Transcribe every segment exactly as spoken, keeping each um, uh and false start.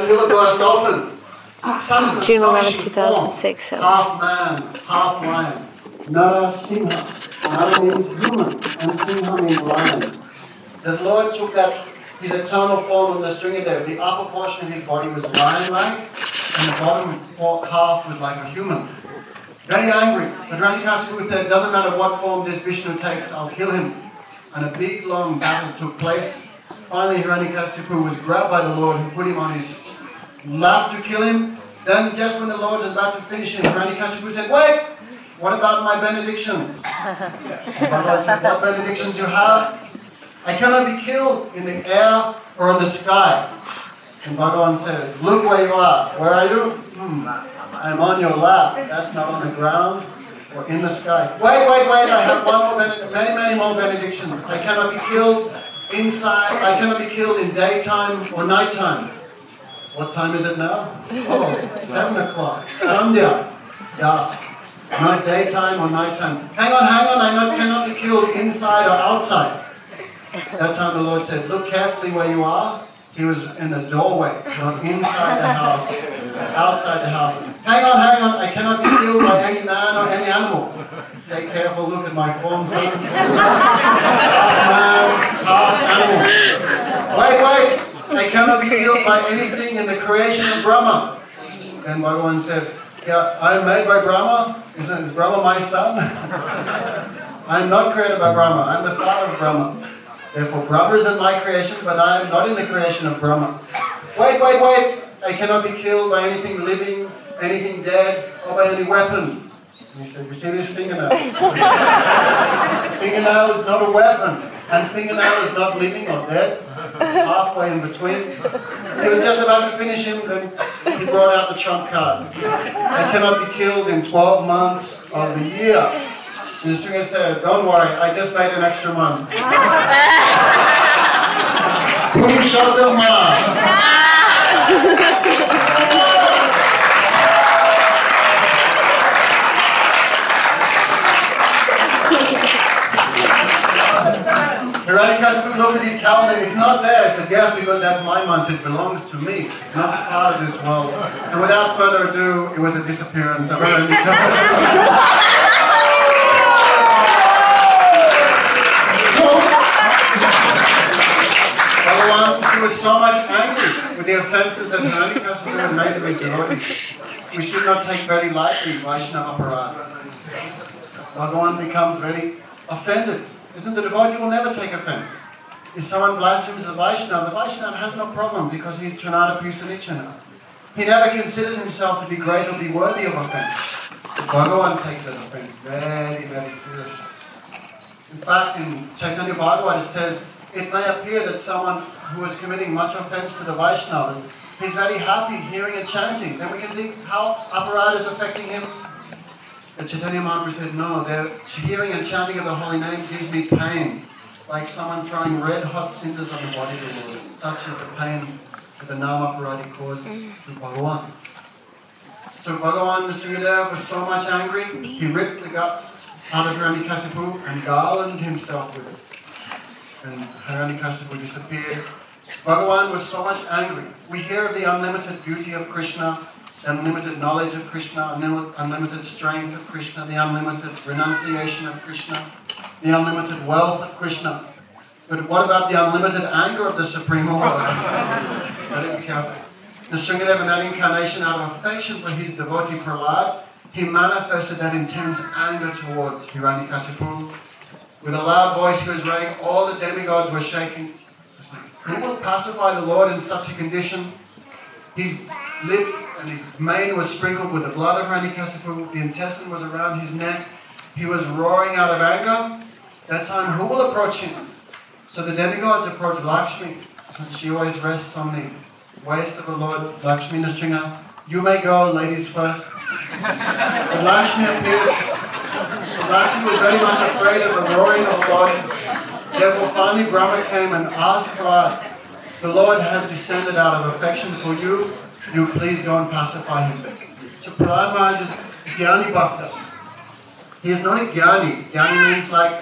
the liver burst open. Such June eleventh, astonishing two thousand form. six. So. Half man, half lion. Narasimha. Nara means human, and Simha means lion. The Lord took that, his eternal form on the stringer there. The upper portion of his body was lion-like, and the bottom half was like a human. Very angry. But Hiranyakasipu said, doesn't matter what form this Vishnu takes, I'll kill him. And a big, long battle took place. Finally, Hiranyakasipu was grabbed by the Lord, who put him on his lap to kill him. Then, just when the Lord was about to finish him, Hiranyakasipu said, wait! What about my benedictions? Bhagavan said, what benedictions you have? I cannot be killed in the air or in the sky. And Bhagavan said, look where you are. Where are you? Hmm. I'm on your lap. That's not on the ground or in the sky. Wait, wait, wait. I have one more benediction, many, many more benedictions. I cannot be killed inside. I cannot be killed in daytime or nighttime. What time is it now? Oh, seven o'clock. Sandhya. Dusk. Not daytime or nighttime. Hang on, hang on. I not, cannot be killed inside or outside. That time the Lord said, look carefully where you are. He was in the doorway, not inside the house, outside the house. Hang on, hang on. I cannot be killed by any man or any animal. Take a careful look at my form, son. Half man, half animal. Wait, wait. I cannot be killed by anything in the creation of Brahma. And Bhagavan said, yeah, I am made by Brahma. Isn't is Brahma my son? I am not created by Brahma. I am the father of Brahma. Therefore, Brahma is in my creation, but I am not in the creation of Brahma. Wait, wait, wait. I cannot be killed by anything living, anything dead, or by any weapon. And he said, you see this fingernail? Fingernail is not a weapon. And fingernail is not living or dead. It's halfway in between. He was just about to finish him, then he brought out the trump card. I cannot be killed in twelve months of the year. And the stringer said, don't worry, I just made an extra month. Purushottam. Hiranyakasipu looked at his calendar, it's not there. He said, yes, because that's my month, it belongs to me, not part of this world. And without further ado, it was a disappearance of Hiranyakasipu. Bhagavan, he was so much angry with the offences that Hiranyakasipu had made to his devotees. We should not take very lightly Vaishnava aparadha. Bhagavan becomes very offended. Isn't the devotee will never take offense? If someone blasphemes the Vaishnava, the Vaishnava has no problem because he's Trinada Pisanichana. He never considers himself to be great or be worthy of offense. Bhagavan takes that offense very, very seriously. In fact, in Chaitanya Bhagavat it says, it may appear that someone who is committing much offense to the Vaishnavas, he's very happy hearing and chanting. Then we can think how aparadha is affecting him. But Chaitanya Mahaprabhu said, no, the hearing and chanting of the holy name gives me pain. Like someone throwing red hot cinders on the body of the Lord. Such is the pain that the Nama Aparadhi causes to Bhagavan. So Bhagavan, the Sringadeva, was so much angry, he ripped the guts out of Hiranyakasipu and garlanded himself with it. And Hiranyakasipu disappeared. Bhagavan was so much angry. We hear of the unlimited beauty of Krishna, the unlimited knowledge of Krishna, unlimited strength of Krishna, the unlimited renunciation of Krishna, the unlimited wealth of Krishna. But what about the unlimited anger of the Supreme Lord? Let it be careful. The Sringadeva, in that incarnation, out of affection for his devotee Prahlad, he manifested that intense anger towards Hiranyakasipu. With a loud voice he was raying, all the demigods were shaking. Who will pacify the Lord in such a condition? His lips and his mane was sprinkled with the blood of Hiranyakasipu. The intestine was around his neck. He was roaring out of anger. That time, who will approach him? So the demigods approached Lakshmi, since she always rests on the waist of the Lord. Lakshmi Nrsinga, you may go, ladies first. But Lakshmi appeared. Lakshmi was very much afraid of the roaring of the Lord. Therefore, finally Brahma came and asked Prahlad, the Lord has descended out of affection for you. You please go and pacify him. So Prahlad Maharaj is Jnani Bhakta. He is not a Jnani. Jnani means like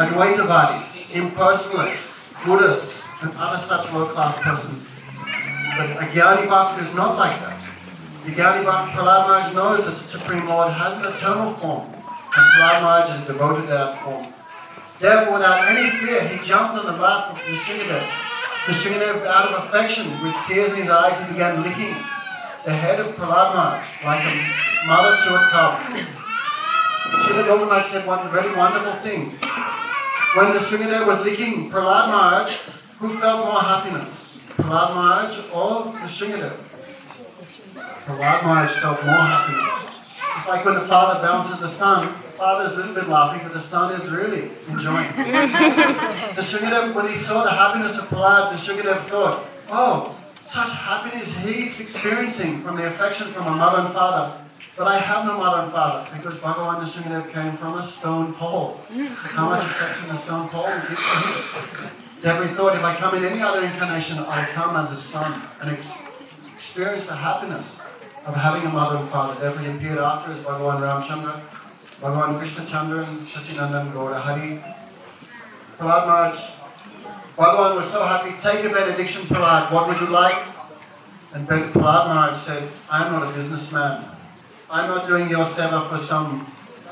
Advaitavadis, impersonalists, Buddhists, and other such low-class persons. But a Gyani Bhakt is not like that. The Gyani Bhakt, Prahlad Maharaj knows that the Supreme Lord has an eternal form, and Prahlad Maharaj is devoted to that form. Therefore, without any fear, he jumped on the lap of Nrsingadev. Nrsingadev, out of affection, with tears in his eyes, he began licking the head of Prahlad Maharaj like a mother to a cub. Srila Gautamata said one very wonderful thing. When Nrsingadev was licking Prahlad Maharaj, who felt more happiness? Prahlad Maharaj or Nrsingadev? Prahlad Maharaj felt more happiness. It's like when the father bounces the son, the father's a little bit laughing, but the son is really enjoying. Nrsingadev, when he saw the happiness of Prahlad, Nrsingadev thought, oh, such happiness he's experiencing from the affection from a mother and father. But I have no mother and father, because Bhagavan Nrsingadev came from a stone pole. How much affection a stone pole would give for him? Therefore he thought, if I come in any other incarnation, I'll come as a son and ex- experience the happiness of having a mother and father. Therefore he appeared after as Bhagavan Ramchandra, Bhagavan Krishna Chandra and Sachinandan Gaura Hari. Prahlad Maharaj, Bhagavan was so happy, take a benediction, Prahlad, what would you like? And Prahlad Maharaj said, I'm not a businessman. I'm not doing your seva for some,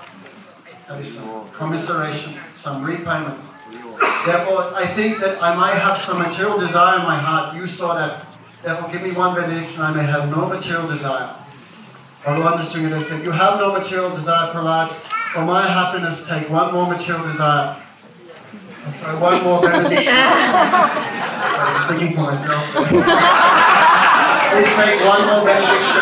some commiseration, some repayment. Therefore, I think that I might have some material desire in my heart. You saw that. Therefore, give me one benediction, I may have no material desire. Bhagavan Nrsingadev said, you have no material desire, Prahlad. For my happiness, take one more material desire. So one more benediction. Sorry, I'm speaking for myself. Please take one more benediction.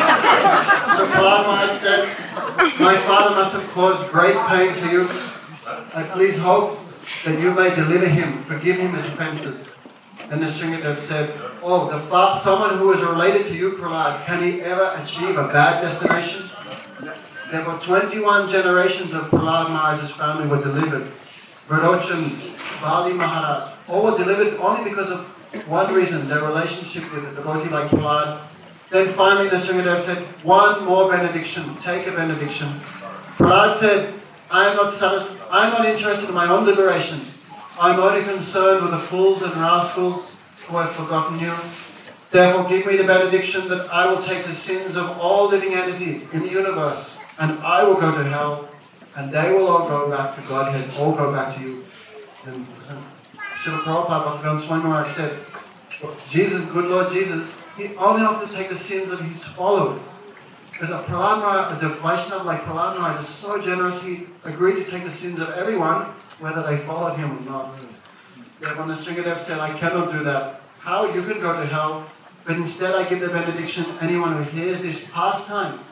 So Prahlad Maharaj said, my father must have caused great pain to you. I please hope that you may deliver him, forgive him his offences. And Nrsingadev said, oh, the fa- someone who is related to you, Prahlad, can he ever achieve a bad destination? Therefore, twenty-one generations of Prahlad Maharaj's family were delivered. Vardochan, Bali Maharaj, all were delivered only because of one reason, their relationship with a devotee like Prahlad. Then finally Nrsingadev said, one more benediction, take a benediction. Prahlad said, I am not satisfied, I am not interested in my own liberation. I am only concerned with the fools and rascals who have forgotten you. Therefore give me the benediction that I will take the sins of all living entities in the universe, and I will go to hell, and they will all go back to Godhead, all go back to you. And Srila Prabhupada, Bhaktivedanta Swami Maharaj said, Jesus, good Lord Jesus, he only has to take the sins of his followers. But a Prahlad Maharaj, a Vaishnava like Prahlad Maharaj is so generous, he agreed to take the sins of everyone, whether they followed him or not. Therefore Nrsingadev said, I cannot do that. How? You can go to hell, but instead I give the benediction, anyone who hears these pastimes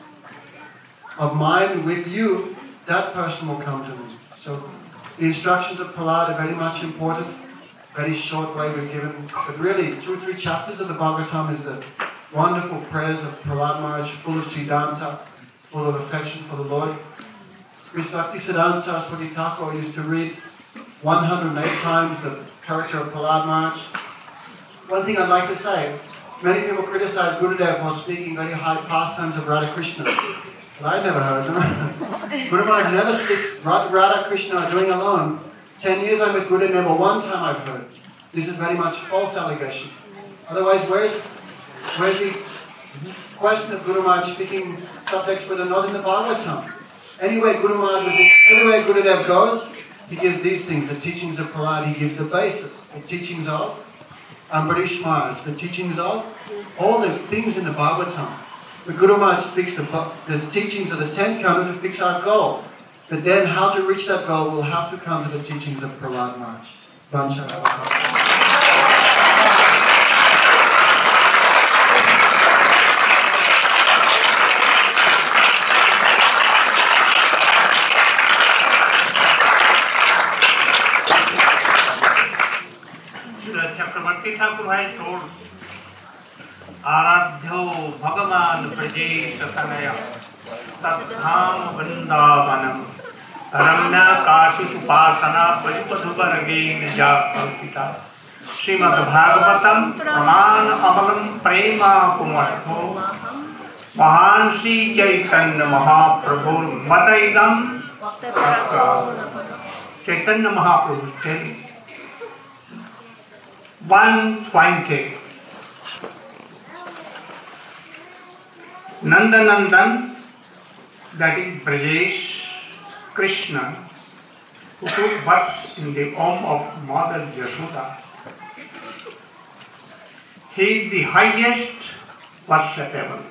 of mine with you, that person will come to me. So the instructions of Prahlad are very much important. Very short way we've given, but really two or three chapters of the Bhagavatam is the wonderful prayers of Prahlad Maharaj, full of Siddhanta, full of affection for the Lord. Sri Bhaktisiddhanta Saraswati Thakur used to read one hundred eight times the character of Prahlad Maharaj. One thing I'd like to say, many people criticize Gurudev for speaking very high pastimes of Radha Krishna. But I never heard them. Guru Maharaj never speaks Radha Krishna doing alone. Ten years I'm with Gurudev, never one time I've heard. This is very much false allegation. Otherwise, where's, where's the question of Guru Maharaj speaking subjects that are not in the Bhagavatam? Anyway, Guru Maharaj was in, anyway Gurudev goes, he gives these things, the teachings of Prahlad, he gives the basis, the teachings of Ambarish Maharaj, the teachings of all the things in the Bhagavatam. The Guru Maharaj speaks the, the teachings of the Ten Kanda to fix our goal. But then how to reach that goal will have to come to the teachings of Prahlad Maharaj. Chakravarti Thakur has told, Aradhyo Bhagavan Praje Tatanaya Tatham Vrindavanam Ramya Kashi Supasana Paripadhuvaragin Jakalpita Srimad Bhagavatam Praman Amalam Prema Kumartho Mahan Sri Chaitanya Mahaprabhu Mataidam Chaitanya Mahaprabhu telling one twenty Nandanandan, that is Brajesh Krishna, who took birth in the womb of Mother Yashoda. He is the highest worshipable.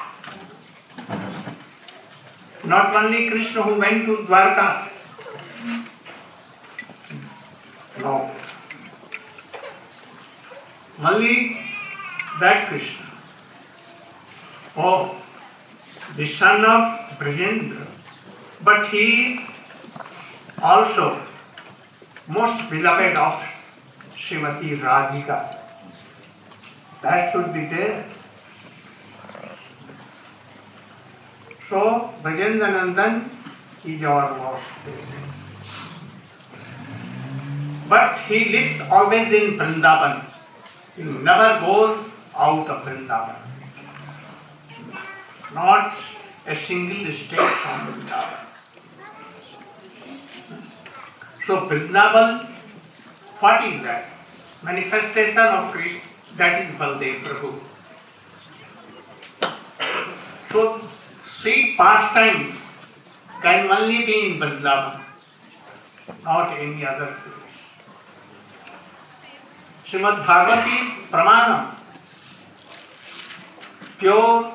Not only Krishna who went to Dwarka. No. Only that Krishna. Oh, the son of Brajendra. But he is also most beloved of Srimati Radhika. That should be there. So, Brajendranandan is our worship. But he lives always in Vrindavan. He never goes out of Vrindavan. Not a single step from Vrindavan. So Vrindavan, what is that? Manifestation of Krishna, that is Baldev Prabhu. So sweet pastimes can only be in Vrindavan, not any other place. Srimad Bhagavati Pramanam, pure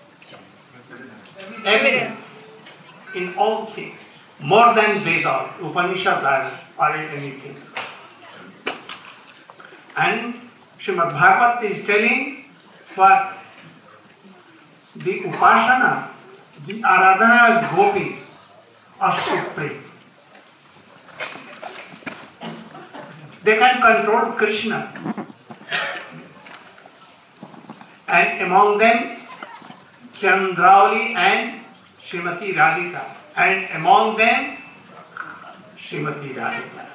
evidence in all things, more than Vedas, Upanishads or anything. And Srimad Bhagavata is telling what the Upasana, the Aradhana of gopis are supreme. They can control Krishna. And among them, Chandravali and Srimati Radhika. And among them, Srimati Radhika.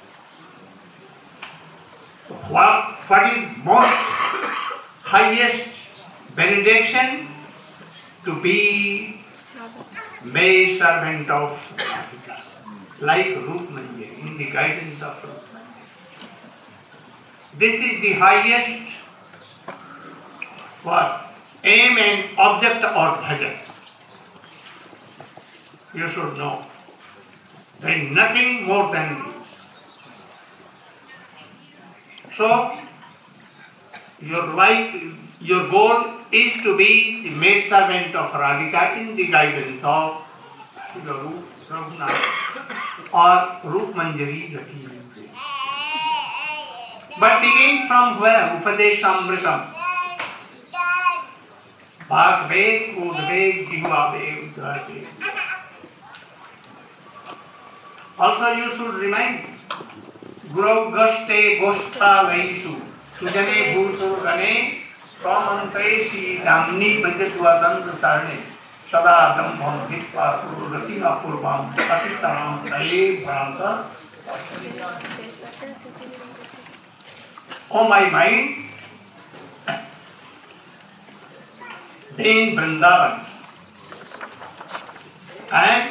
What, what is most highest benediction? To be maid servant of Radhika, like Rukmanya, in the guidance of Rukmanya. This is the highest what? Aim and object or bhajan. You should know. There is nothing more than this. So, your life, your goal is to be the maid servant of Radhika in the guidance of the Rup Raghunath or Rup Manjari Gati. But begin from where? Upadeshamritam. Bhag Ved, Ud Ved, Jihva Ved, Udhar Ved. Also you should remind Guru Gaste Goshtha Vaisu Sujane Bhusur Gane Swamantre Shi Damni Bhajatva Dandra Sarne Sada Dambham Hitva Pururati Apurvam Atitanam Taye Bhranta. Oh my mind, in Vrindavan and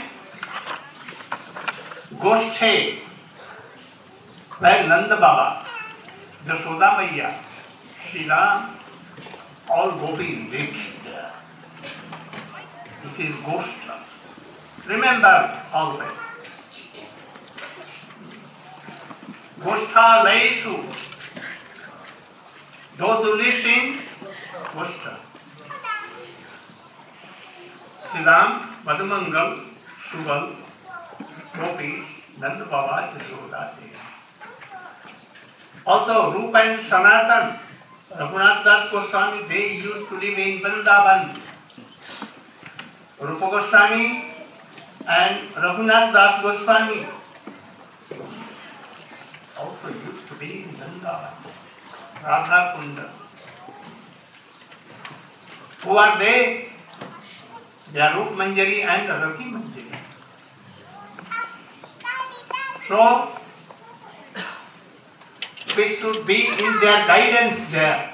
Goshthe, where Nanda Baba, Yashoda Maiya, Shri Ram, all gopis lives there. It is Goshtha. Remember always. Goshtha Vaishu, those who live in Goshtha. Shri Ram, Madhumangal, Subal, Gopis, Nanda Baba, Yashoda. Also, Rup and Sanatan, Raghunath Das Goswami, they used to live in Vrindavan. Rupa Goswami and Raghunath Das Goswami also used to be in Vrindavan. Radha Kunda. Who are they? They are Rup Manjari and Rati Manjari. So, we should be in their guidance there.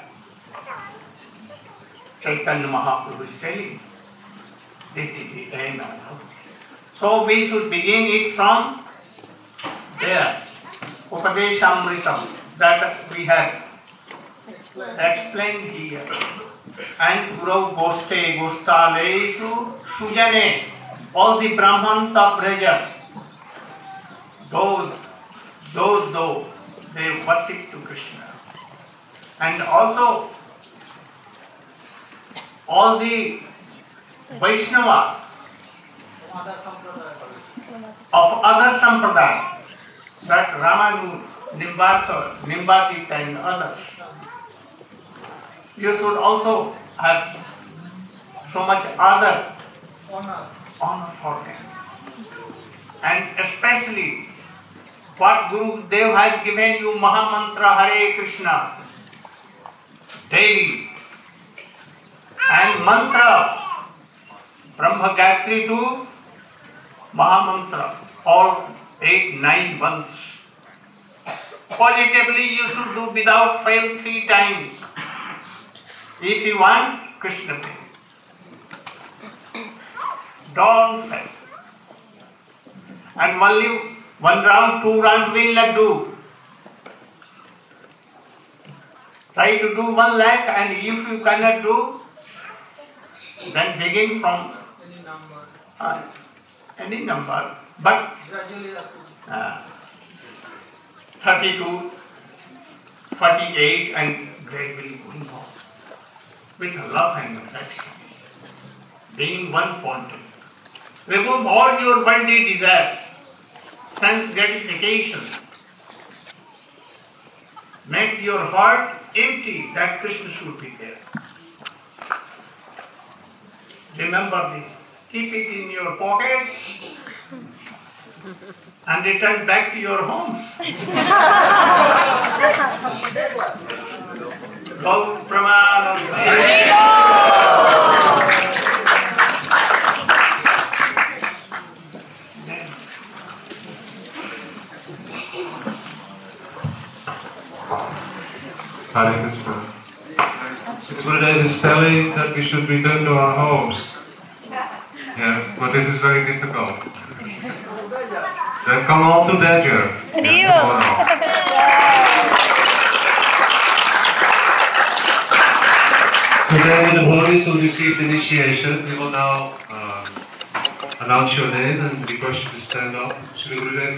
Chaitanya Mahaprabhu is telling. This is the aim of it. So we should begin it from there. Upadeshamritam, that we have explained here. and Guru Goste Gostaleshu Sujane, all the Brahmans of Braja, those, those, those, they worship to Krishna. And also, all the Vaishnavas of other sampradaya, that Ramanu, Nimbarka, Nimbadita and others, you should also have so much other honor for them. And especially what Guru Dev has given you, Mahamantra Hare Krishna, daily, and mantra, Brahma Gayatri to Mahamantra, all eight, nine months. Positively you should do without fail three times. If you want Krishna thing. Don't fail. And only one round, two rounds will not do. Try to do one lakh, and if you cannot do, then begin from uh, any number, but uh, thirty-two, forty-eight, and gradually going on with love and affection, being one point. Remove all your worldly desires, sense gratification. Make your heart empty that Krishna should be there. Remember this. Keep it in your pockets and return back to your homes. Go Pramanam. Hare Krishna. Gurudev is telling that we should return to our homes. Yes, but this is very difficult. Then come all to Dajer. Today the devotees who received initiation, we will now uh, announce your name and request you to stand up. Shri Gurudev